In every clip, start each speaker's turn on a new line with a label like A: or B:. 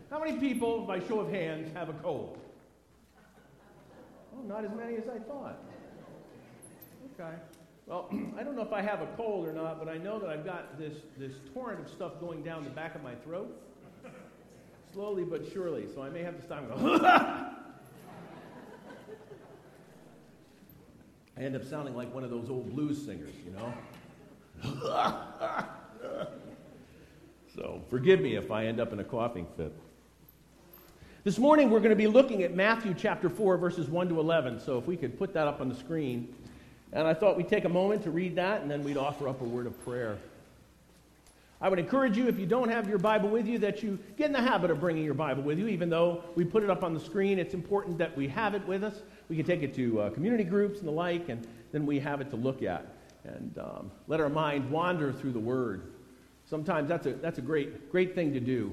A: How many people, by show of hands, have a cold? Oh, not as many as I thought. Okay. Well, I don't know if I have a cold or not, but I know that I've got this torrent of stuff going down the back of my throat, slowly but surely, so I may have to stop and go, I end up sounding like one of those old blues singers, you know? So forgive me if I end up in a coughing fit. This morning we're going to be looking at Matthew chapter 4, verses 1 to 11, so if we could put that up on the screen. And I thought we'd take a moment to read that, and then we'd offer up a word of prayer. I would encourage you, if you don't have your Bible with you, that you get in the habit of bringing your Bible with you. Even though we put it up on the screen, it's important that we have it with us. We can take it to community groups and the like, and then we have it to look at. And let our mind wander through the Word. Sometimes that's a great thing to do.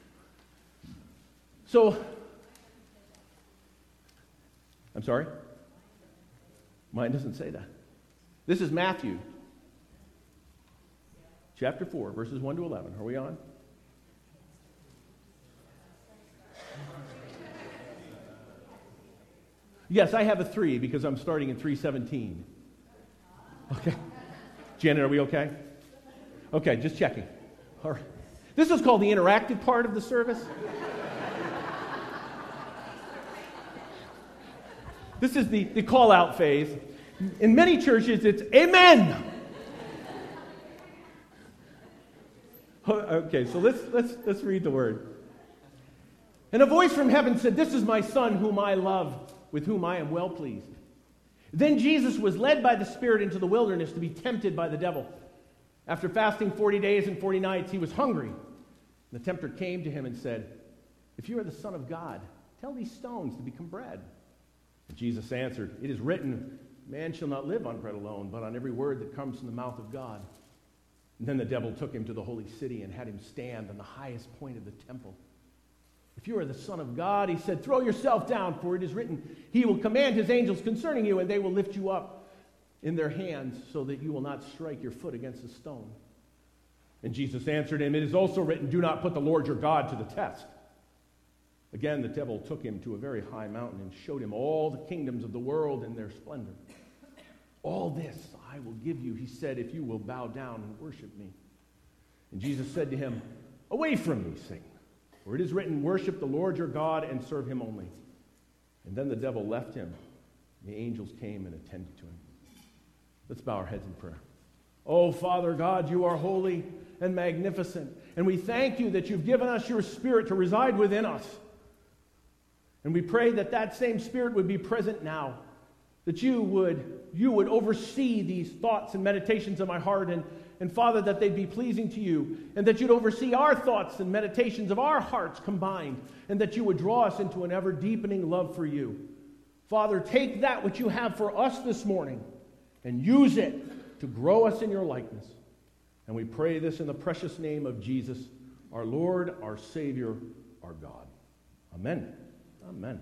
A: So, I'm sorry? Mine doesn't say that. This is Matthew chapter 4, verses 1 to 11. Are we on? Yes, I have a 3 because I'm starting in 3:17. Okay. Janet, are we okay? Okay, just checking. All right. This is called the interactive part of the service. This is the call-out phase. In many churches, it's amen. Okay, so let's read the word. And a voice from heaven said, "This is my son whom I love, with whom I am well pleased." Then Jesus was led by the Spirit into the wilderness to be tempted by the devil. After fasting 40 days and 40 nights, he was hungry. The tempter came to him and said, "If you are the Son of God, tell these stones to become bread." And Jesus answered, "It is written, man shall not live on bread alone, but on every word that comes from the mouth of God." And then the devil took him to the holy city and had him stand on the highest point of the temple. "If you are the Son of God," he said, "throw yourself down, for it is written, he will command his angels concerning you, and they will lift you up in their hands so that you will not strike your foot against a stone." And Jesus answered him, "It is also written, do not put the Lord your God to the test." Again, the devil took him to a very high mountain and showed him all the kingdoms of the world and their splendor. "All this I will give you," he said, "if you will bow down and worship me." And Jesus said to him, "Away from me, Satan, for it is written, worship the Lord your God and serve him only." And then the devil left him. The angels came and attended to him. Let's bow our heads in prayer. Oh, Father God, you are holy and magnificent, and we thank you that you've given us your Spirit to reside within us. And we pray that that same Spirit would be present now, that you would oversee these thoughts and meditations of my heart, and Father, that they'd be pleasing to you, and that you'd oversee our thoughts and meditations of our hearts combined, and that you would draw us into an ever-deepening love for you. Father, take that which you have for us this morning and use it to grow us in your likeness. And we pray this in the precious name of Jesus, our Lord, our Savior, our God. Amen. Amen.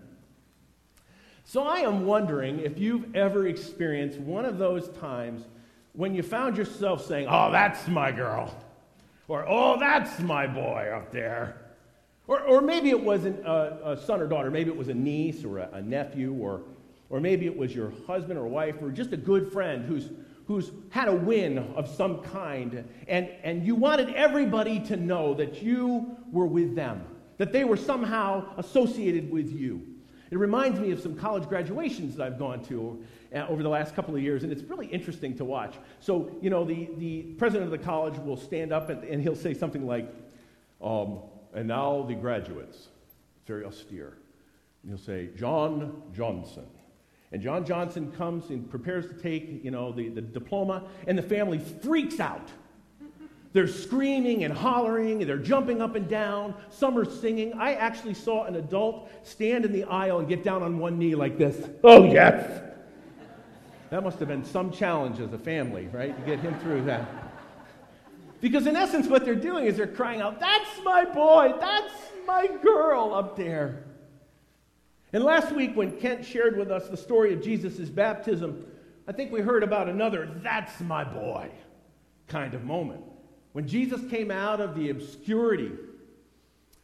A: So I am wondering if you've ever experienced one of those times when you found yourself saying, "Oh, that's my girl," or "Oh, that's my boy up there." Or maybe it wasn't a son or daughter. Maybe it was a niece or a nephew, or maybe it was your husband or wife, or just a good friend who's had a win of some kind, and you wanted everybody to know that you were with them, that they were somehow associated with you. It reminds me of some college graduations that I've gone to over the last couple of years, and it's really interesting to watch. So, the president of the college will stand up, and he'll say something like, "And now the graduates," very austere. And he'll say, "John Johnson." And John Johnson comes and prepares to take, the diploma, and the family freaks out. They're screaming and hollering, and they're jumping up and down. Some are singing. I actually saw an adult stand in the aisle and get down on one knee like this. "Oh, yes." That must have been some challenge as a family, right, to get him through that. Because in essence, what they're doing is they're crying out, "That's my boy, that's my girl up there." And last week when Kent shared with us the story of Jesus' baptism, I think we heard about another "that's my boy" kind of moment. When Jesus came out of the obscurity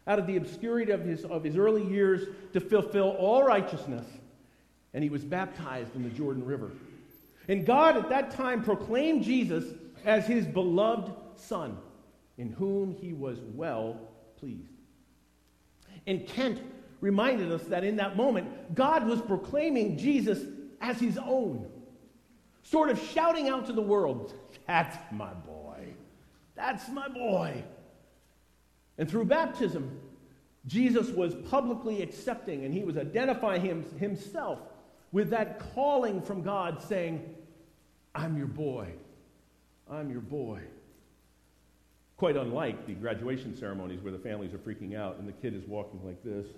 A: out of the obscurity of his early years to fulfill all righteousness, and he was baptized in the Jordan River. And God at that time proclaimed Jesus as his beloved Son, in whom he was well pleased. And Kent reminded us that in that moment, God was proclaiming Jesus as his own, sort of shouting out to the world, "That's my boy. That's my boy." And through baptism, Jesus was publicly accepting, and he was identifying himself with that calling from God saying, "I'm your boy. I'm your boy." Quite unlike the graduation ceremonies where the families are freaking out and the kid is walking like this.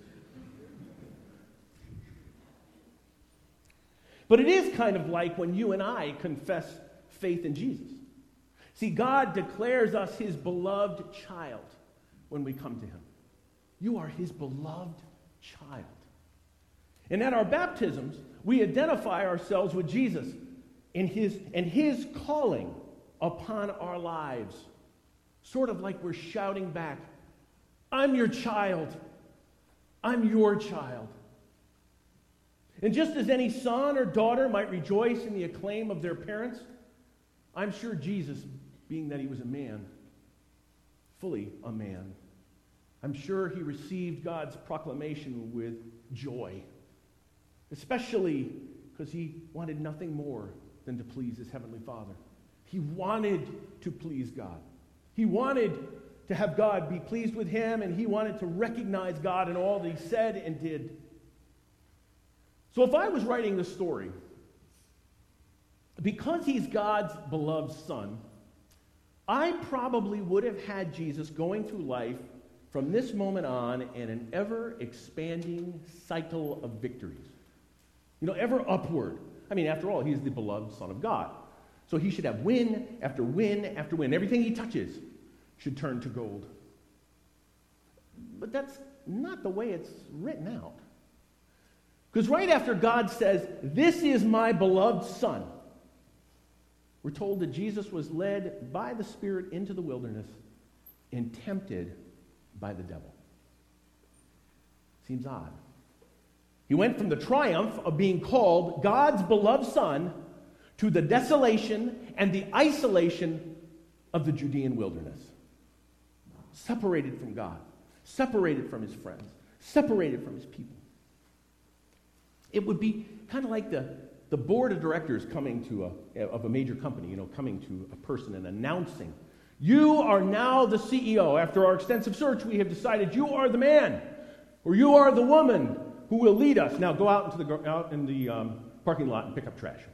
A: But it is kind of like when you and I confess faith in Jesus. See, God declares us his beloved child when we come to him. You are his beloved child. And at our baptisms, we identify ourselves with Jesus and his calling upon our lives. Sort of like we're shouting back, "I'm your child. I'm your child." And just as any son or daughter might rejoice in the acclaim of their parents, I'm sure Jesus, being that he was a man, fully a man, I'm sure he received God's proclamation with joy, especially because he wanted nothing more than to please his heavenly Father. He wanted to please God. He wanted to have God be pleased with him, and he wanted to recognize God in all that he said and did. So if I was writing this story, because he's God's beloved son, I probably would have had Jesus going through life from this moment on in an ever-expanding cycle of victories. Ever upward. I mean, after all, he's the beloved Son of God. So he should have win after win after win. Everything he touches should turn to gold. But that's not the way it's written out. Because right after God says, "This is my beloved Son," we're told that Jesus was led by the Spirit into the wilderness and tempted by the devil. Seems odd. He went from the triumph of being called God's beloved Son to the desolation and the isolation of the Judean wilderness. Separated from God, separated from his friends, separated from his people. It would be kind of like the board of directors coming of a major company, coming to a person and announcing, "You are now the CEO. After our extensive search, we have decided you are the man, or you are the woman who will lead us. Now go out in the parking lot and pick up trash."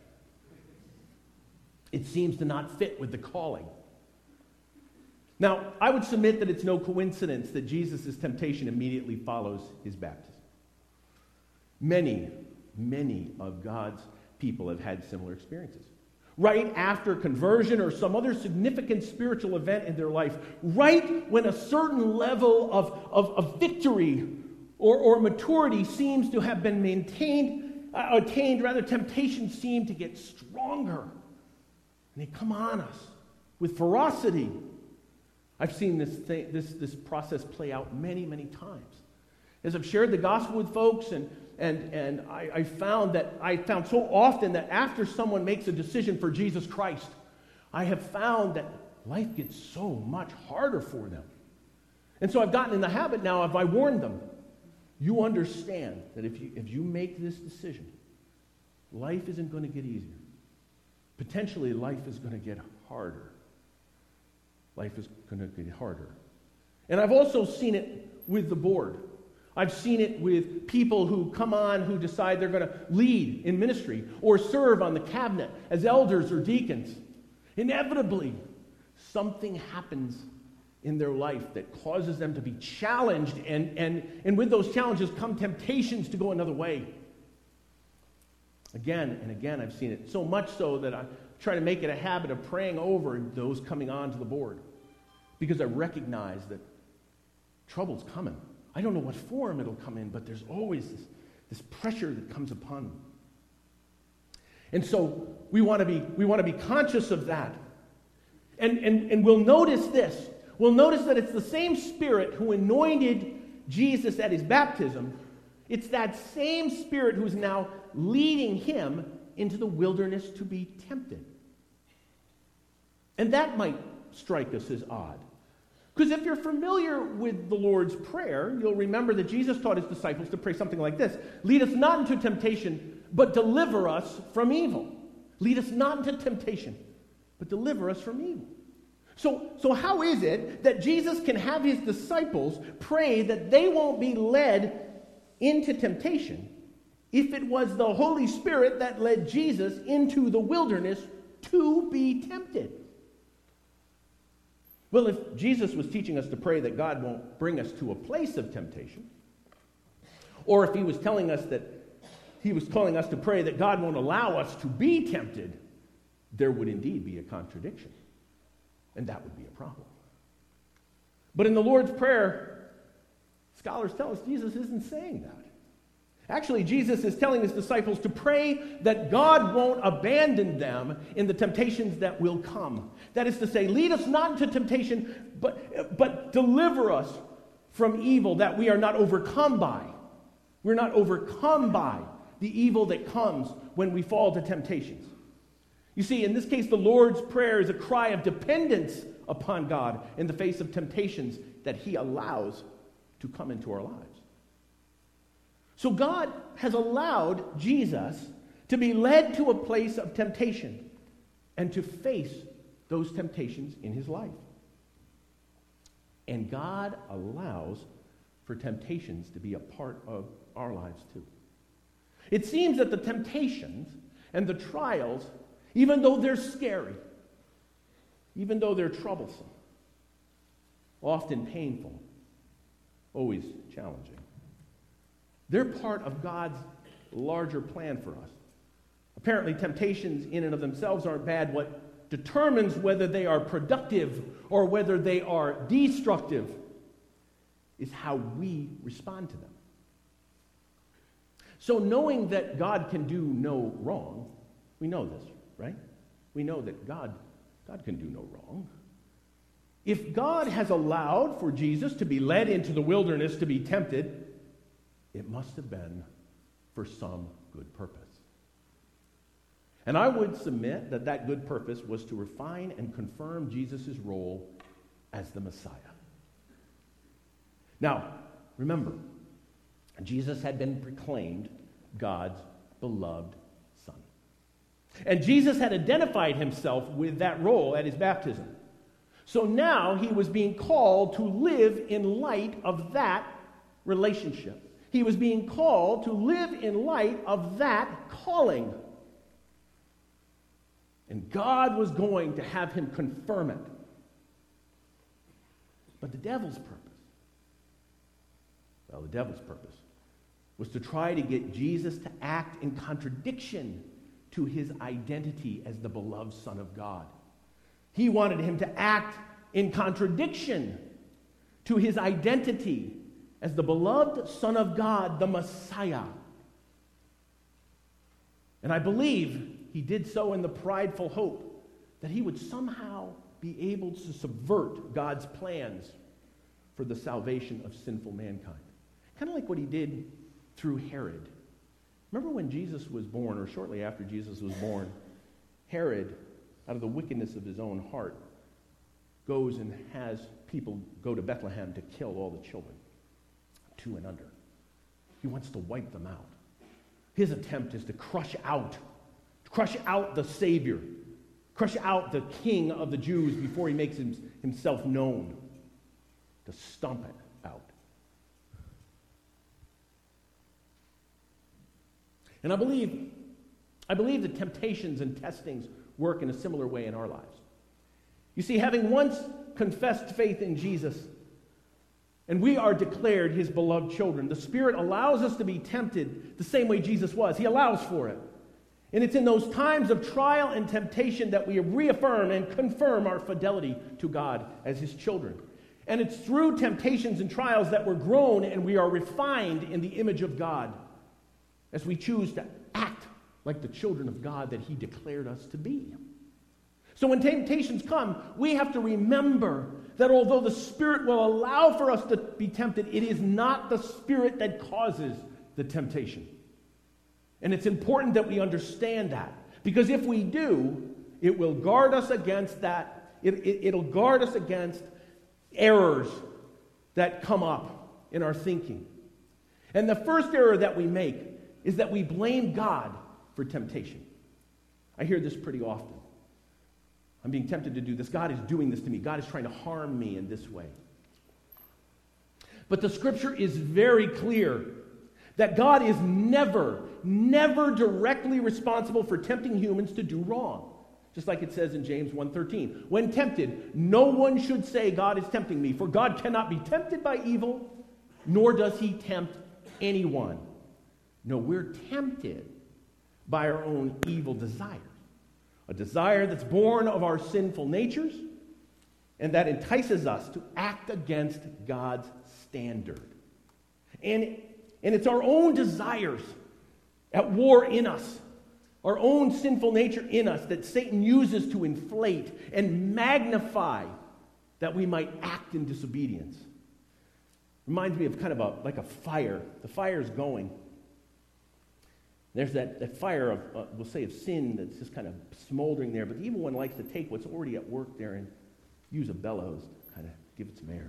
A: It seems to not fit with the calling. Now, I would submit that it's no coincidence that Jesus' temptation immediately follows his baptism. Many of God's people have had similar experiences. Right after conversion or some other significant spiritual event in their life, right when a certain level of victory or maturity seems to have been attained, temptations seem to get stronger. And they come on us with ferocity. I've seen this process play out many, many times. As I've shared the gospel with folks, and I found so often that after someone makes a decision for Jesus Christ, I have found that life gets so much harder for them. And so I've gotten in the habit now of, I warn them, you understand that if you make this decision, life isn't going to get easier. Potentially, life is going to get harder. Life is going to get harder. And I've also seen it with the board. I've seen it with people who come on who decide they're going to lead in ministry or serve on the cabinet as elders or deacons. Inevitably, something happens in their life that causes them to be challenged, and with those challenges come temptations to go another way. Again and again, I've seen it, so much so that I try to make it a habit of praying over those coming on to the board, because I recognize that trouble's coming. I don't know what form it'll come in, but there's always this pressure that comes upon them. And so we want to be conscious of that. And we'll notice this. We'll notice that it's the same Spirit who anointed Jesus at his baptism, it's that same Spirit who's now leading him into the wilderness to be tempted. And that might strike us as odd. Because if you're familiar with the Lord's Prayer, you'll remember that Jesus taught his disciples to pray something like this: lead us not into temptation, but deliver us from evil. Lead us not into temptation, but deliver us from evil. So how is it that Jesus can have his disciples pray that they won't be led into temptation if it was the Holy Spirit that led Jesus into the wilderness to be tempted? Well, if Jesus was teaching us to pray that God won't bring us to a place of temptation, or if he was telling us that he was calling us to pray that God won't allow us to be tempted, there would indeed be a contradiction. And that would be a problem. But in the Lord's Prayer, scholars tell us Jesus isn't saying that. Actually, Jesus is telling his disciples to pray that God won't abandon them in the temptations that will come. That is to say, lead us not into temptation, but deliver us from evil that we are not overcome by. We're not overcome by the evil that comes when we fall to temptations. You see, in this case, the Lord's Prayer is a cry of dependence upon God in the face of temptations that he allows to come into our lives. So God has allowed Jesus to be led to a place of temptation and to face those temptations in his life. And God allows for temptations to be a part of our lives too. It seems that the temptations and the trials, even though they're scary, even though they're troublesome, often painful, always challenging, they're part of God's larger plan for us. Apparently, temptations in and of themselves aren't bad. What determines whether they are productive or whether they are destructive is how we respond to them. So knowing that God can do no wrong, we know this, right? We know that God can do no wrong. If God has allowed for Jesus to be led into the wilderness to be tempted, it must have been for some good purpose. And I would submit that that good purpose was to refine and confirm Jesus' role as the Messiah. Now, remember, Jesus had been proclaimed God's beloved Son. And Jesus had identified himself with that role at his baptism. So now he was being called to live in light of that relationship. He was being called to live in light of that calling. And God was going to have him confirm it. But the devil's purpose was to try to get Jesus to act in contradiction to his identity as the beloved Son of God. He wanted him to act in contradiction to his identity as the beloved Son of God, the Messiah. And I believe he did so in the prideful hope that he would somehow be able to subvert God's plans for the salvation of sinful mankind. Kind of like what he did through Herod. Remember when Jesus was born, or shortly after Jesus was born, Herod, out of the wickedness of his own heart, goes and has people go to Bethlehem to kill all the children, 2 and under. He wants to wipe them out. His attempt is to crush out the Savior, crush out the King of the Jews before he makes himself known, to stomp it out. And I believe that temptations and testings work in a similar way in our lives. You see, having once confessed faith in Jesus, and we are declared his beloved children, the Spirit allows us to be tempted the same way Jesus was. He allows for it. And it's in those times of trial and temptation that we reaffirm and confirm our fidelity to God as his children. And it's through temptations and trials that we're grown and we are refined in the image of God as we choose to act like the children of God that he declared us to be. So when temptations come, we have to remember that although the Spirit will allow for us to be tempted, it is not the Spirit that causes the temptation. And it's important that we understand that, because if we do, it will guard us against that. It'll guard us against errors that come up in our thinking. And the first error that we make is that we blame God for temptation. I hear this pretty often. I'm being tempted to do this. God is doing this to me. God is trying to harm me in this way. But the Scripture is very clear that God is never directly responsible for tempting humans to do wrong. Just like it says in James 1:13. When tempted, no one should say, God is tempting me, for God cannot be tempted by evil, nor does he tempt anyone. No, we're tempted by our own evil desires. A desire that's born of our sinful natures and that entices us to act against God's standard. And it's our own desires at war in us, our own sinful nature in us, that Satan uses to inflate and magnify that we might act in disobedience. Reminds me of kind of like a fire. The fire's going. There's that fire of, we'll say, of sin that's just kind of smoldering there, but the evil one likes to take what's already at work there and use a bellows to kind of give it some air.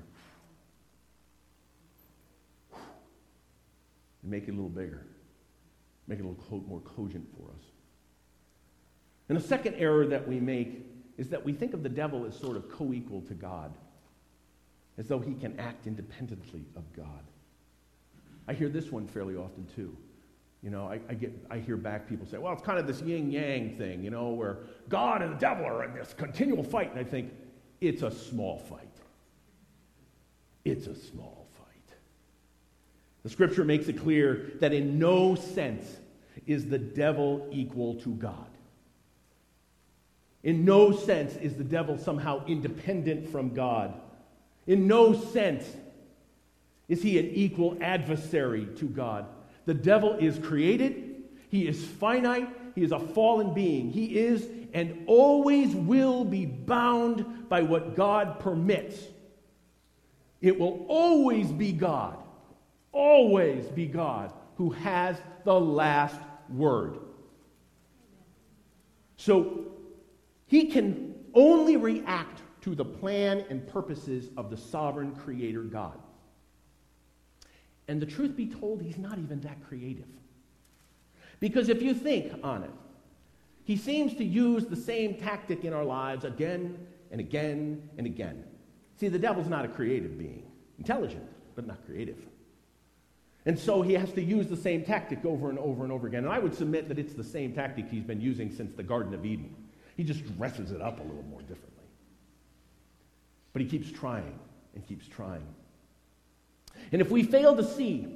A: And make it a little bigger. Make it a little more cogent for us. And the second error that we make is that we think of the devil as sort of co-equal to God, as though he can act independently of God. I hear this one fairly often too. You know, I hear back people say, well, it's kind of this yin-yang thing, you know, where God and the devil are in this continual fight. And I think, it's a small fight. It's a small fight. The Scripture makes it clear that in no sense is the devil equal to God. In no sense is the devil somehow independent from God. In no sense is he an equal adversary to God. The devil is created. He is finite. He is a fallen being. He is and always will be bound by what God permits. It will always be God, who has the last word. So he can only react to the plan and purposes of the sovereign creator God. And the truth be told, he's not even that creative. Because if you think on it, he seems to use the same tactic in our lives again and again and again. See, the devil's not a creative being. Intelligent, but not creative. And so he has to use the same tactic over and over and over again. And I would submit that it's the same tactic he's been using since the Garden of Eden. He just dresses it up a little more differently. But he keeps trying and keeps trying. And if we fail to see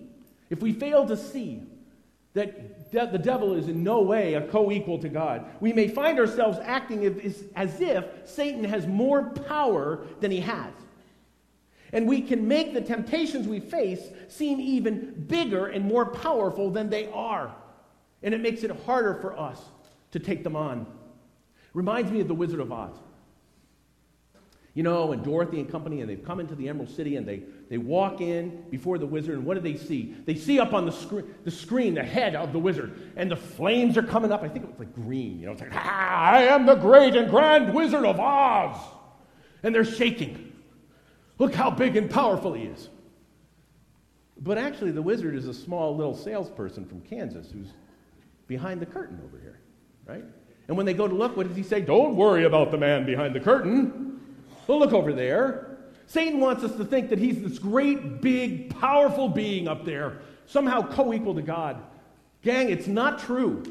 A: that the devil is in no way a co-equal to God, we may find ourselves acting as if Satan has more power than he has. And we can make the temptations we face seem even bigger and more powerful than they are. And it makes it harder for us to take them on. Reminds me of the Wizard of Oz. You know, and Dorothy and company, and they've come into the Emerald City, and they walk in before the wizard, and what do they see? They see up on the screen the head of the wizard, and the flames are coming up. I think it was like green, you know, it's like, I am the great and grand Wizard of Oz. And they're shaking. Look how big and powerful he is. But actually, the wizard is a small little salesperson from Kansas who's behind the curtain over here, right? And when they go to look, what does he say? Don't worry about the man behind the curtain. Well, look over there. Satan wants us to think that he's this great, big, powerful being up there, somehow co-equal to God. Gang, it's not true.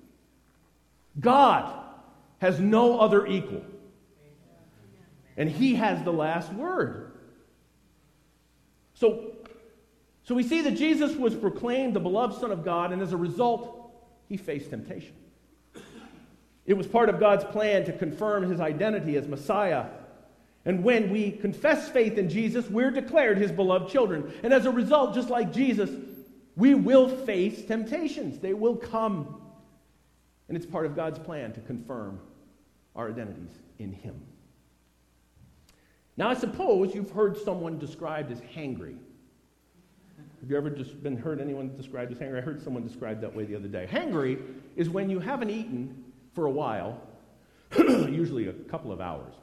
A: God has no other equal. And he has the last word. So we see that Jesus was proclaimed the beloved Son of God, and as a result, he faced temptation. It was part of God's plan to confirm his identity as Messiah. And when we confess faith in Jesus, we're declared his beloved children. And as a result, just like Jesus, we will face temptations. They will come. And it's part of God's plan to confirm our identities in him. Now, I suppose you've heard someone described as hangry. Have you ever just heard anyone described as hangry? I heard someone described that way the other day. Hangry is when you haven't eaten for a while, usually a couple of hours.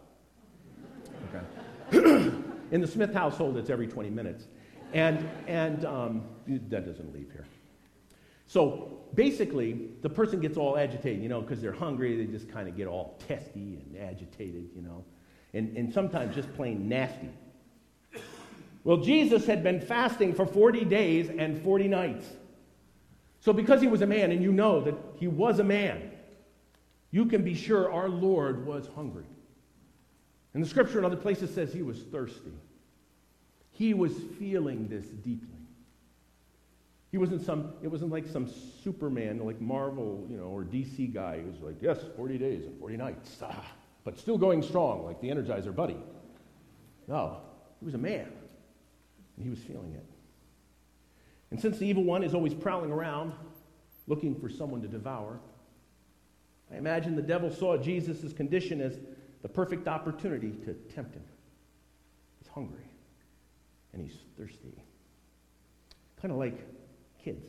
A: Okay. In the Smith household, it's every 20 minutes. And that doesn't leave here. So basically, the person gets all agitated, because they're hungry. They just kind of get all testy and agitated, and sometimes just plain nasty. Well, Jesus had been fasting for 40 days and 40 nights. So because he was a man, and you know that he was a man, you can be sure our Lord was hungry. And the scripture in other places says he was thirsty. He was feeling this deeply. It wasn't like some Superman, like Marvel, or DC guy who's like, yes, 40 days and 40 nights, but still going strong, like the Energizer Buddy. No, he was a man, and he was feeling it. And since the evil one is always prowling around, looking for someone to devour, I imagine the devil saw Jesus' condition as the perfect opportunity to tempt him. He's hungry, and he's thirsty. Kind of like kids.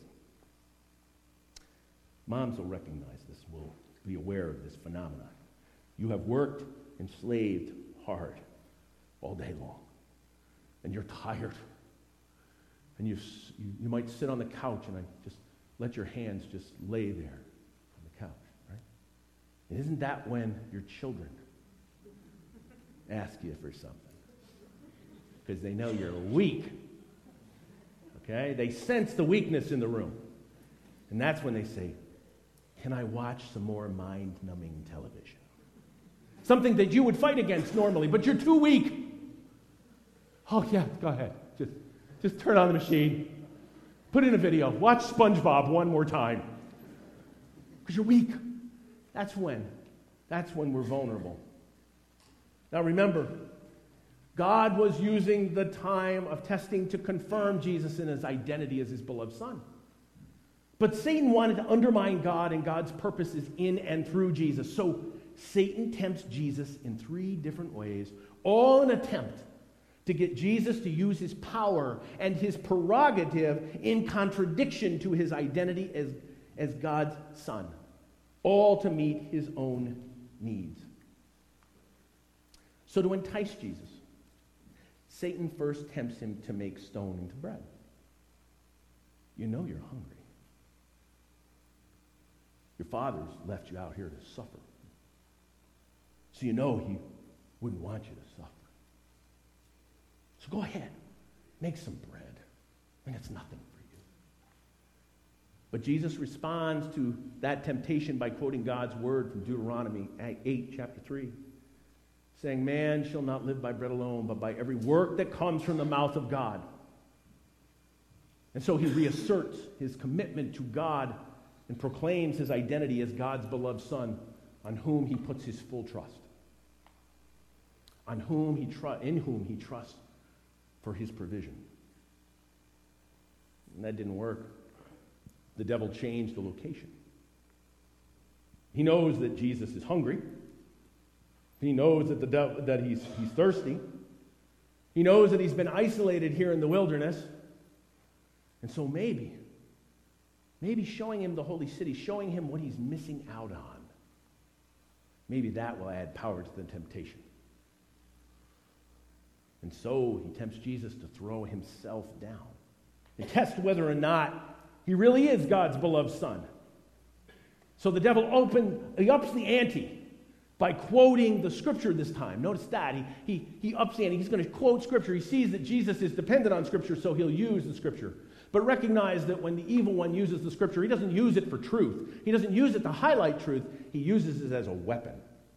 A: Moms will recognize this, will be aware of this phenomenon. You have worked and slaved hard all day long, and you're tired. And you might sit on the couch and just let your hands just lay there on the couch, right? And isn't that when your children ask you for something? Because they know you're weak. Okay? They sense the weakness in the room. And that's when they say, can I watch some more mind-numbing television? Something that you would fight against normally, but you're too weak. Oh, yeah, go ahead. Just turn on the machine. Put in a video. Watch SpongeBob one more time. Because you're weak. That's when we're vulnerable. Now remember, God was using the time of testing to confirm Jesus in his identity as his beloved Son. But Satan wanted to undermine God and God's purposes in and through Jesus. So Satan tempts Jesus in 3 different ways, all in an attempt to get Jesus to use his power and his prerogative in contradiction to his identity as God's Son, all to meet his own needs. So to entice Jesus, Satan first tempts him to make stone into bread. You know you're hungry. Your father's left you out here to suffer. So you know he wouldn't want you to suffer. So go ahead, make some bread. And it's nothing for you. But Jesus responds to that temptation by quoting God's word from Deuteronomy 8, chapter 3. Saying, man shall not live by bread alone, but by every work that comes from the mouth of God. And so he reasserts his commitment to God and proclaims his identity as God's beloved Son, on whom he puts his full trust. In whom he trusts for his provision. And that didn't work. The devil changed the location. He knows that Jesus is hungry. He knows that he's thirsty. He knows that he's been isolated here in the wilderness. And so maybe showing him the holy city, showing him what he's missing out on, maybe that will add power to the temptation. And so he tempts Jesus to throw himself down and test whether or not he really is God's beloved Son. So the devil ups the ante by quoting the scripture this time. Notice that. He ups the ante. He's going to quote scripture. He sees that Jesus is dependent on scripture, so he'll use the scripture. But recognize that when the evil one uses the scripture, he doesn't use it for truth. He doesn't use it to highlight truth. He uses it as a weapon.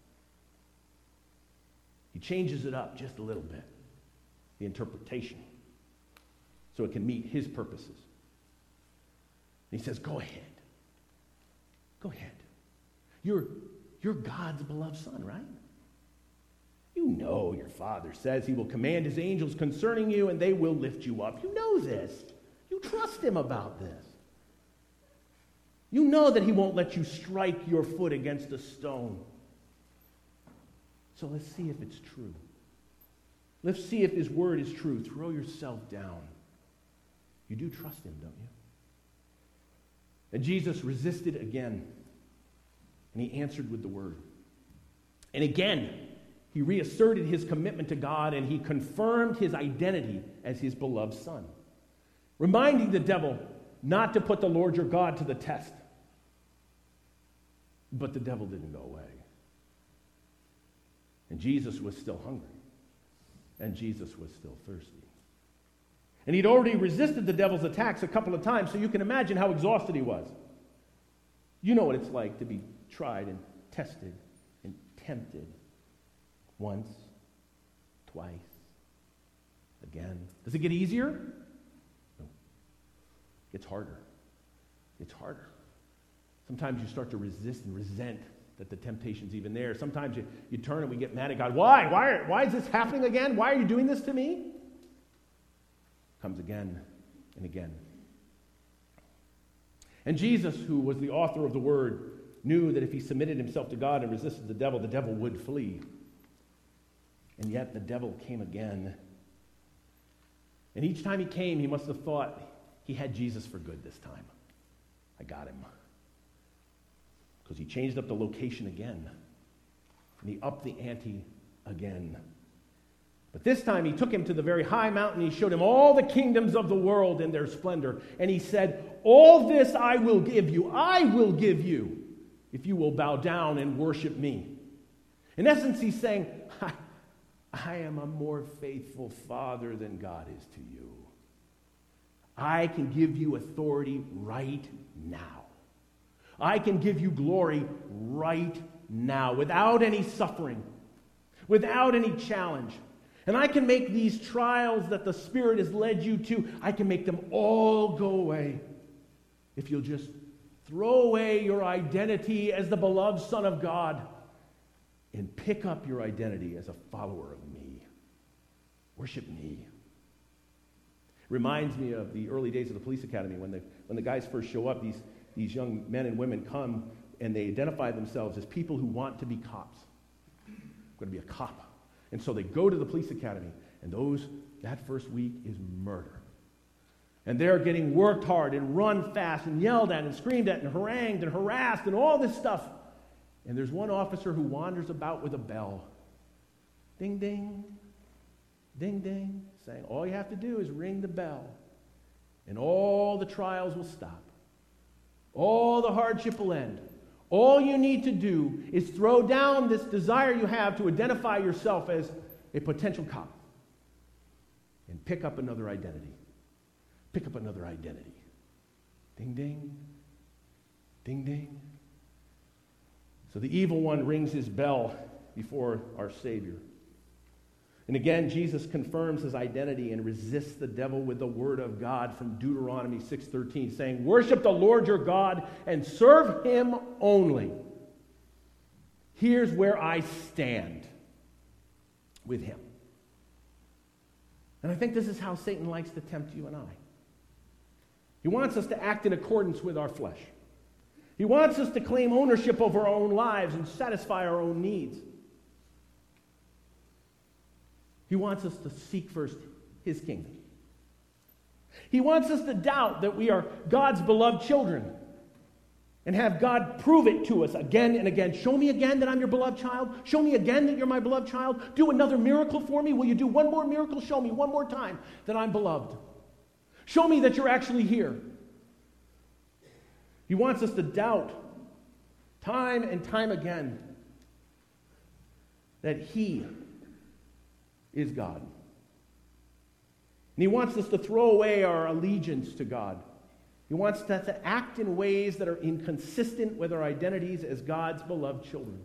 A: He changes it up just a little bit, the interpretation, so it can meet his purposes. And he says, go ahead. Go ahead. You're God's beloved Son, right? You know your Father says he will command his angels concerning you, and they will lift you up. You know this. You trust him about this. You know that he won't let you strike your foot against a stone. So let's see if it's true. Let's see if his word is true. Throw yourself down. You do trust him, don't you? And Jesus resisted again, and he answered with the word. And again, he reasserted his commitment to God, and he confirmed his identity as his beloved son, reminding the devil not to put the Lord your God to the test. But the devil didn't go away. And Jesus was still hungry. And Jesus was still thirsty. And he'd already resisted the devil's attacks a couple of times, so you can imagine how exhausted he was. You know what it's like to be tried and tested and tempted once, twice, again. Does it get easier? No. It gets harder. It's harder. Sometimes you start to resist and resent that the temptation's even there. Sometimes you turn and we get mad at God. Why is this happening again? Why are you doing this to me? Comes again and again. And Jesus, who was the author of the word, knew that if he submitted himself to God and resisted the devil would flee. And yet the devil came again. And each time he came, he must have thought he had Jesus for good this time. I got him. Because he changed up the location again. And he upped the ante again. But this time he took him to the very high mountain. He showed him all the kingdoms of the world in their splendor. And he said, all this I will give you. I will give you if you will bow down and worship me. In essence, he's saying, I am a more faithful father than God is to you. I can give you authority right now. I can give you glory right now without any suffering, without any challenge. And I can make these trials that the Spirit has led you to, I can make them all go away if you'll just throw away your identity as the beloved Son of God and pick up your identity as a follower of me. Worship me. Reminds me of the early days of the police academy when the guys first show up. These young men and women come and they identify themselves as people who want to be cops. I'm going to be a cop. And so they go to the police academy, and that first week is murder. And they're getting worked hard and run fast and yelled at and screamed at and harangued and harassed and all this stuff. And there's one officer who wanders about with a bell. Ding, ding, ding, ding, saying all you have to do is ring the bell, and all the trials will stop. All the hardship will end. All you need to do is throw down this desire you have to identify yourself as a potential cop and pick up another identity. Pick up another identity. Ding, ding. Ding, ding. So the evil one rings his bell before our Savior. And again, Jesus confirms his identity and resists the devil with the word of God from Deuteronomy 6:13, saying, worship the Lord your God and serve him only. Here's where I stand with him. And I think this is how Satan likes to tempt you and I. He wants us to act in accordance with our flesh. He wants us to claim ownership over our own lives and satisfy our own needs. He wants us to seek first his kingdom. He wants us to doubt that we are God's beloved children and have God prove it to us again and again. Show me again that I'm your beloved child. Show me again that you're my beloved child. Do another miracle for me. Will you do one more miracle? Show me one more time that I'm beloved. Show me that you're actually here. He wants us to doubt time and time again that he is God. And he wants us to throw away our allegiance to God. He wants us to act in ways that are inconsistent with our identities as God's beloved children.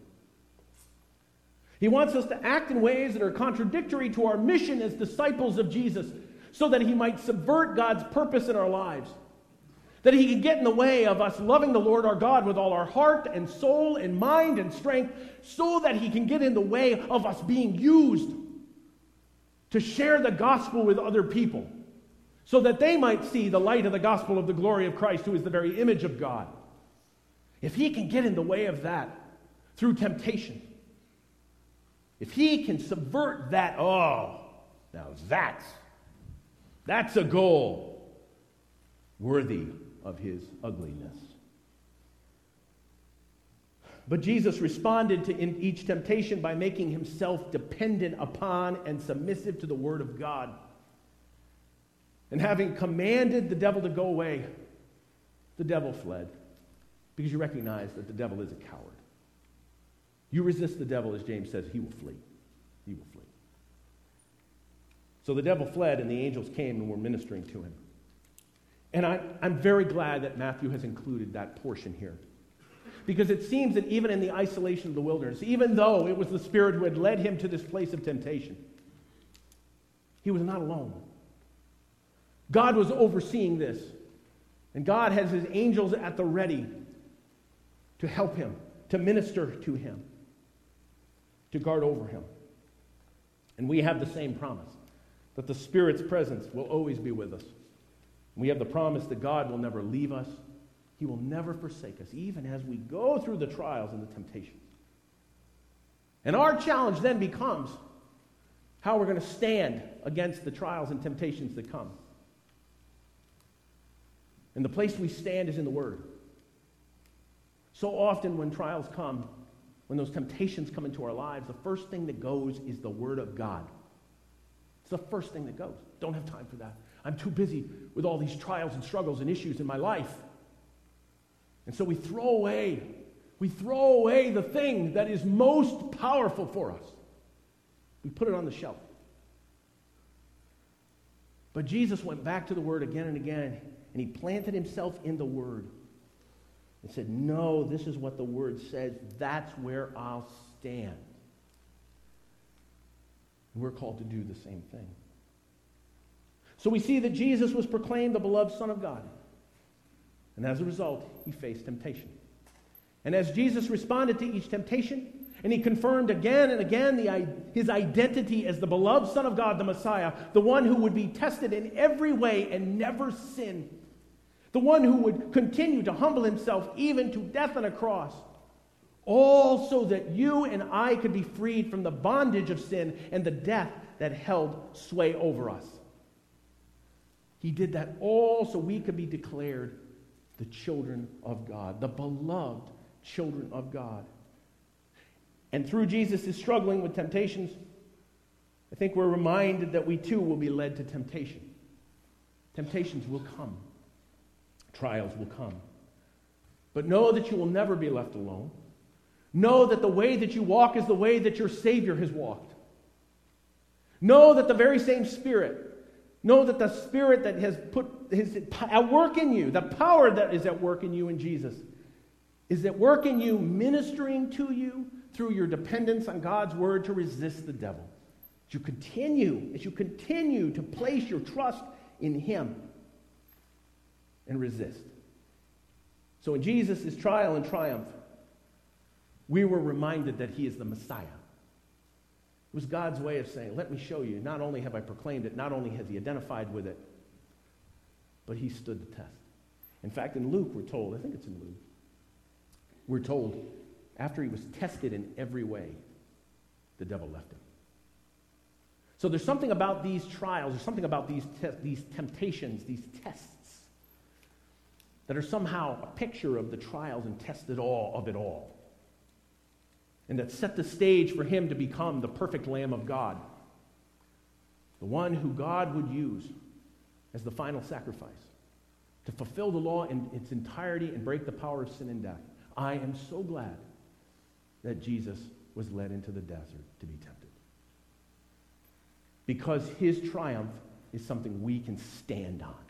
A: He wants us to act in ways that are contradictory to our mission as disciples of Jesus, so that he might subvert God's purpose in our lives. That he can get in the way of us loving the Lord our God with all our heart and soul and mind and strength, so that he can get in the way of us being used to share the gospel with other people, so that they might see the light of the gospel of the glory of Christ, who is the very image of God. If he can get in the way of that through temptation, if he can subvert that, Now that's a goal worthy of his ugliness. But Jesus responded to each temptation by making himself dependent upon and submissive to the Word of God. And having commanded the devil to go away, the devil fled, because you recognize that the devil is a coward. You resist the devil, as James says, he will flee. He will flee. So the devil fled, and the angels came and were ministering to him. And I'm very glad that Matthew has included that portion here. Because it seems that even in the isolation of the wilderness, even though it was the Spirit who had led him to this place of temptation, he was not alone. God was overseeing this. And God has his angels at the ready to help him, to minister to him, to guard over him. And we have the same promise, that the Spirit's presence will always be with us. We have the promise that God will never leave us. He will never forsake us, even as we go through the trials and the temptations. And our challenge then becomes how we're going to stand against the trials and temptations that come. And the place we stand is in the Word. So often when trials come, when those temptations come into our lives, the first thing that goes is the Word of God. It's the first thing that goes. Don't have time for that. I'm too busy with all these trials and struggles and issues in my life. And so we throw away the thing that is most powerful for us. We put it on the shelf. But Jesus went back to the Word again and again, and he planted himself in the Word and said, no, this is what the Word says. That's where I'll stand. And we're called to do the same thing. So we see that Jesus was proclaimed the beloved Son of God. And as a result, he faced temptation. And as Jesus responded to each temptation, and he confirmed again and again his identity as the beloved Son of God, the Messiah, the one who would be tested in every way and never sin, the one who would continue to humble himself even to death on a cross, all so that you and I could be freed from the bondage of sin and the death that held sway over us. He did that all so we could be declared the children of God, the beloved children of God. And through Jesus' struggling with temptations, I think we're reminded that we too will be led to temptation. Temptations will come. Trials will come. But know that you will never be left alone. Know that the way that you walk is the way that your Savior has walked. Know that the very same Spirit, know that the Spirit that has put his at work in you, the power that is at work in you in Jesus, is at work in you, ministering to you through your dependence on God's Word to resist the devil. As you continue to place your trust in him and resist. So in Jesus' trial and triumph, we were reminded that he is the Messiah. It was God's way of saying, let me show you. Not only have I proclaimed it, not only has he identified with it, but he stood the test. In fact, in Luke, we're told, I think it's in Luke, we're told, after he was tested in every way, the devil left him. So there's something about these trials, there's something about these temptations, these tests, that are somehow a picture of the trials and tests of it all. And that set the stage for him to become the perfect Lamb of God, the one who God would use as the final sacrifice to fulfill the law in its entirety and break the power of sin and death. I am so glad that Jesus was led into the desert to be tempted. Because his triumph is something we can stand on.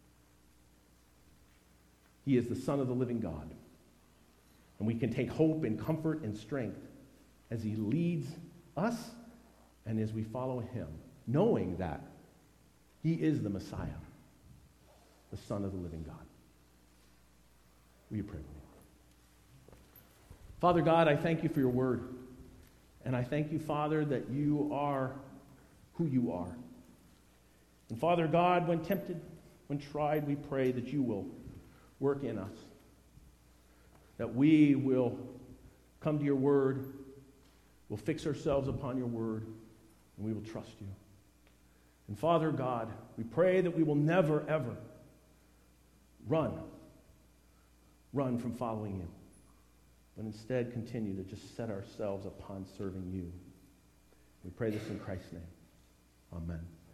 A: He is the Son of the living God. And we can take hope and comfort and strength as he leads us and as we follow him, knowing that he is the Messiah, the Son of the living God. Will you pray with me? Father God, I thank you for your word. And I thank you, Father, that you are who you are. And Father God, when tempted, when tried, we pray that you will work in us, that we will come to your word, we'll fix ourselves upon your word, and we will trust you. And Father God, we pray that we will never, ever run from following you, but instead continue to just set ourselves upon serving you. We pray this in Christ's name. Amen.